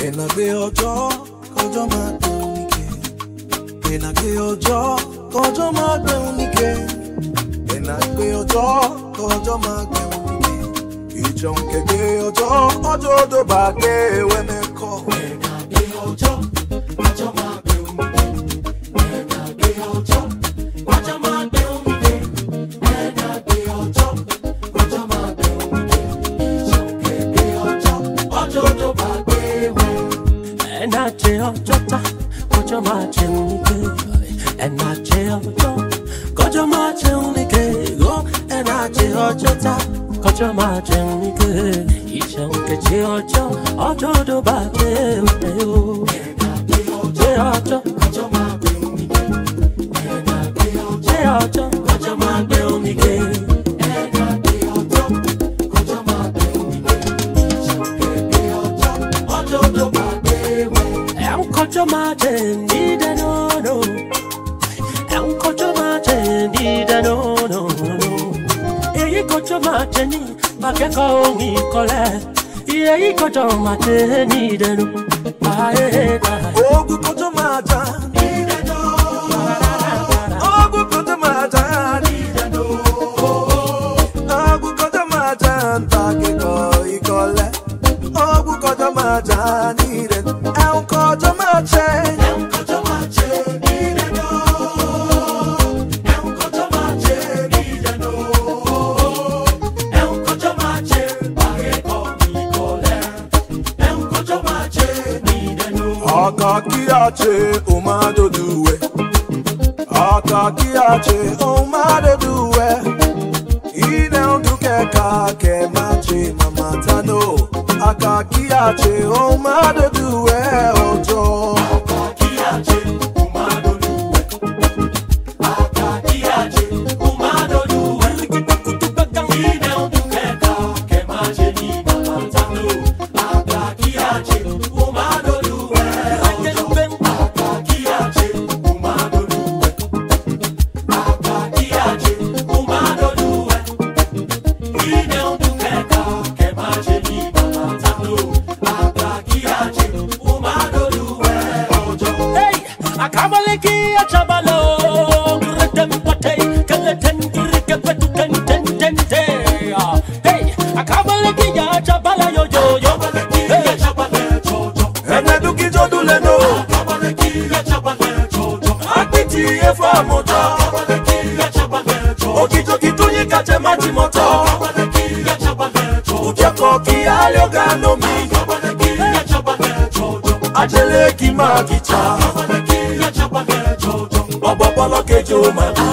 Enagbe ojo, kojo ma gbe onike. Enagbe ojo, kojo ma gbe onike. Enagbe ojo, kojo ma gbe onike. Ijon keke ojo, ojo do ba gbe we me ko. Enagbe ojo, kojo ma gbe onike. Enagbe ojo, kojo ma gbe onike. Enagbe ojo, kojo ma gbe onike. Ijon keke ojo, ojo do ba gbe we. Enache ojota, kojo ma che unike. Enache ojo, kojo ma che unike. Go, enache ojota, kojo ma che unike. Isha unke ojo, ojo do ba che unike. Enagbe ojo, Ojo, kojo ma gbe onike. Enagbe ojo, ojo, kojo ma gbe unike. enagbe ojo, kojo ma gbe onike. Ijon keke ojo, ojo do ba gbe we. Kojo ma che need no no. Kojo ma che need no no no. Eyi kojo ma che ni makeko mi kole. Eyi kojo ma che need no. Aye da. Ogu kojo ma ja, nide no. Ogu kojo ma ja, nide no. Ogu kojo ma ja, ntake ko ikole. Ogu kojo ma ja, nide no. El kojo ma che, nide no. El kojo ma che, nide no. El kojo ma che, ntake ko ikole. El kojo ma che, nide no. Akakiache umado duwe. Akakiache umado duwe. Ine unduke kake machi mamatano. Akakiache umado duwe ojo. Akakiache umado duwe. Akakiache umado duwe. Ine unduke kake machi mamatano. Akakiache umado duwe ojo. Akakiache umado duwe. Akakiache umado duwe. Ine unduke kake machi mamatano. Akakiache umado duwe ojo. Hey, akamaleki achabalo. Retem pate, keleten kirike petu ten ten ten te. Hey, akamaleki achabala yo yo yo. Hey, Eneduki jodule no. Akiti efo amoto. Okijo kitunyi kache machi moto. Ujeko ki alioga no mi. Ajele ki magicha. Obopolo kejo mabu.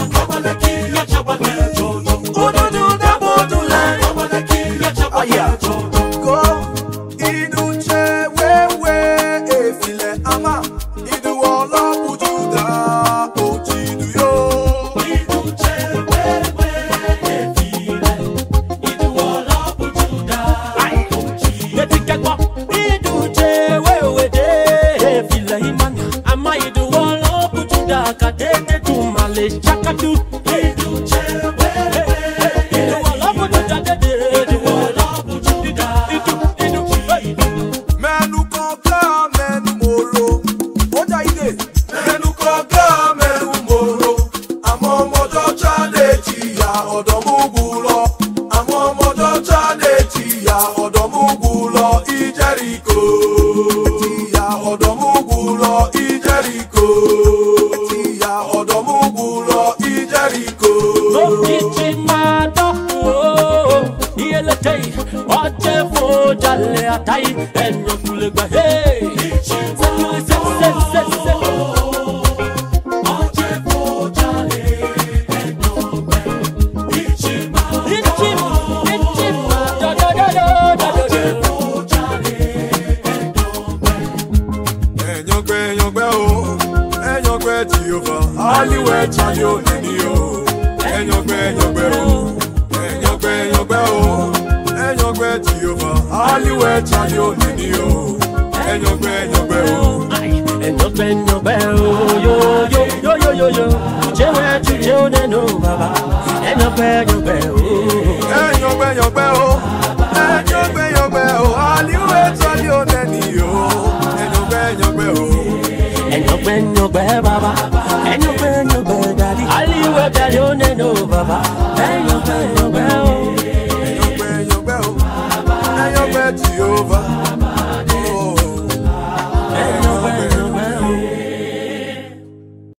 Ododu dabo dule. Aya. Go. Inuche wewe efile ama. Idu wolo bujuda ojidu yo. Inuche wewe efile. Idu wolo bujuda ojidu. yetikekwa iduje wewe de file imani ama idu wolo bujuda kadete tumale chakadu iduje wewe idu wolo bujuda dede idu wolo bujuda idu Menu koga menu moro. Oja ide. Menu koga menu moro. Amo mojo chade tiya odomugulo. Amo mojo chade tiya odomugulo Ijeriko. Tiya odomugulo Ijeriko. Tiya odomugulo Ijeriko. Okichi mado iyelete oje fo jale atai enyo kulegba hey se Oje fo jale eno me. Ichima. ichima do Oje fo jale eno me. Enyogbe o. Enyogbe Jehovah. Aliwe chali o nini o. Enyogbe o. Enyogbe o. Enyogbe Jehovah. Aliwe chali o nini o. Enyogbe o. enyo yo chewe tuje oneno baba enyo o Enyogbe o. Aliwe chali o nini o. baba. And you bend your bed, daddy. Ali we daddy, oh no, baba.